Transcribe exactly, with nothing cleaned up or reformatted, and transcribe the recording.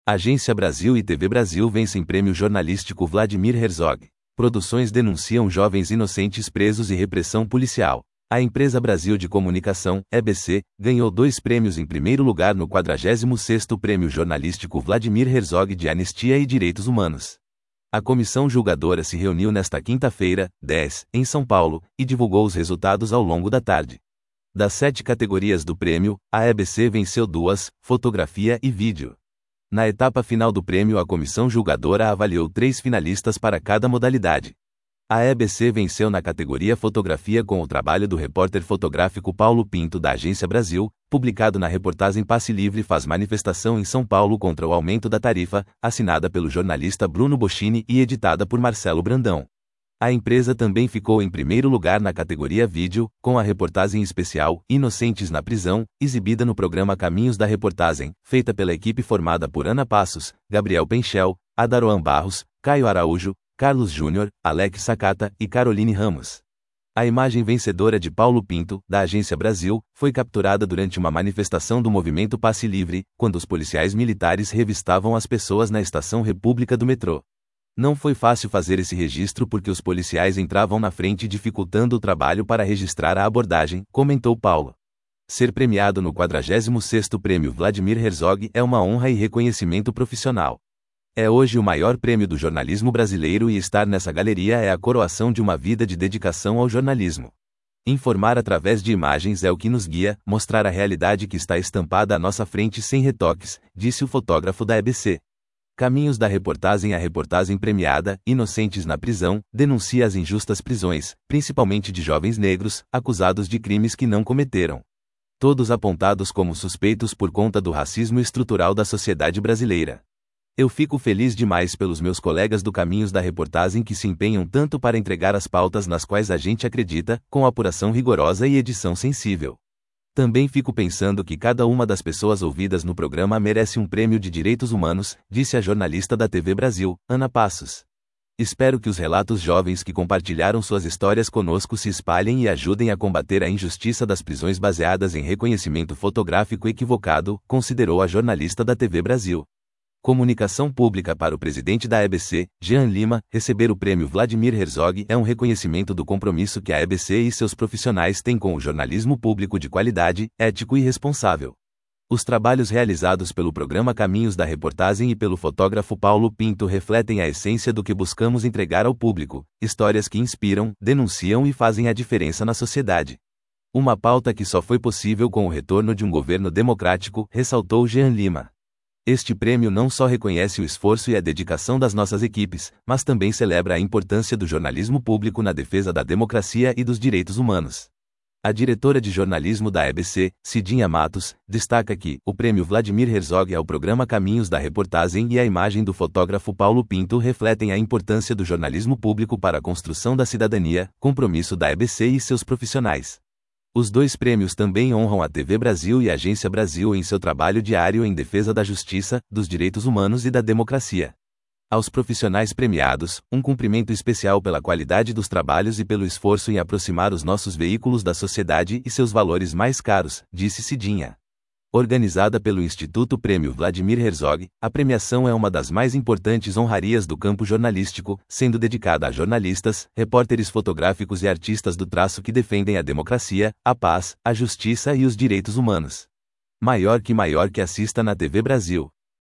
Agência Brasil e T V Brasil vencem prêmio jornalístico Vladimir Herzog. Produções denunciam jovens inocentes presos e repressão policial. A empresa Brasil de Comunicação, E B C, ganhou dois prêmios em primeiro lugar no quadragésimo sexto Prêmio Jornalístico Vladimir Herzog de Anistia e Direitos Humanos. A comissão julgadora se reuniu nesta quinta-feira, dez, em São Paulo, e divulgou os resultados ao longo da tarde. Das sete categorias do prêmio, a E B C venceu duas, fotografia e vídeo. Na etapa final do prêmio, a comissão julgadora avaliou três finalistas para cada modalidade. A E B C venceu na categoria fotografia com o trabalho do repórter fotográfico Paulo Pinto da Agência Brasil, publicado na reportagem Passe Livre faz manifestação em São Paulo contra o aumento da tarifa, assinada pelo jornalista Bruno Boschini e editada por Marcelo Brandão. A empresa também ficou em primeiro lugar na categoria vídeo, com a reportagem especial Inocentes na Prisão, exibida no programa Caminhos da Reportagem, feita pela equipe formada por Ana Passos, Gabriel Penchel, Adaroan Barros, Caio Araújo, Carlos Júnior, Alex Sakata e Caroline Ramos. A imagem vencedora de Paulo Pinto, da Agência Brasil, foi capturada durante uma manifestação do movimento Passe Livre, quando os policiais militares revistavam as pessoas na estação República do metrô. Não foi fácil fazer esse registro porque os policiais entravam na frente dificultando o trabalho para registrar a abordagem, comentou Paulo. Ser premiado no quadragésimo sexto Prêmio Vladimir Herzog é uma honra e reconhecimento profissional. É hoje o maior prêmio do jornalismo brasileiro e estar nessa galeria é a coroação de uma vida de dedicação ao jornalismo. Informar através de imagens é o que nos guia, mostrar a realidade que está estampada à nossa frente sem retoques, disse o fotógrafo da E B C. Caminhos da Reportagem. A reportagem premiada, Inocentes na Prisão, denuncia as injustas prisões, principalmente de jovens negros, acusados de crimes que não cometeram. Todos apontados como suspeitos por conta do racismo estrutural da sociedade brasileira. Eu fico feliz demais pelos meus colegas do Caminhos da Reportagem que se empenham tanto para entregar as pautas nas quais a gente acredita, com apuração rigorosa e edição sensível. Também fico pensando que cada uma das pessoas ouvidas no programa merece um prêmio de direitos humanos, disse a jornalista da T V Brasil, Ana Passos. Espero que os relatos jovens que compartilharam suas histórias conosco se espalhem e ajudem a combater a injustiça das prisões baseadas em reconhecimento fotográfico equivocado, considerou a jornalista da T V Brasil. Comunicação pública. Para o presidente da E B C, Jean Lima, receber o prêmio Vladimir Herzog é um reconhecimento do compromisso que a E B C e seus profissionais têm com o jornalismo público de qualidade, ético e responsável. Os trabalhos realizados pelo programa Caminhos da Reportagem e pelo fotógrafo Paulo Pinto refletem a essência do que buscamos entregar ao público, histórias que inspiram, denunciam e fazem a diferença na sociedade. Uma pauta que só foi possível com o retorno de um governo democrático, ressaltou Jean Lima. Este prêmio não só reconhece o esforço e a dedicação das nossas equipes, mas também celebra a importância do jornalismo público na defesa da democracia e dos direitos humanos. A diretora de jornalismo da E B C, Cidinha Matos, destaca que o prêmio Vladimir Herzog ao programa Caminhos da Reportagem e a imagem do fotógrafo Paulo Pinto refletem a importância do jornalismo público para a construção da cidadania, compromisso da E B C e seus profissionais. Os dois prêmios também honram a T V Brasil e a Agência Brasil em seu trabalho diário em defesa da justiça, dos direitos humanos e da democracia. Aos profissionais premiados, um cumprimento especial pela qualidade dos trabalhos e pelo esforço em aproximar os nossos veículos da sociedade e seus valores mais caros, disse Cidinha. Organizada pelo Instituto Prêmio Vladimir Herzog, a premiação é uma das mais importantes honrarias do campo jornalístico, sendo dedicada a jornalistas, repórteres fotográficos e artistas do traço que defendem a democracia, a paz, a justiça e os direitos humanos. Maior que maior que assista na T V Brasil.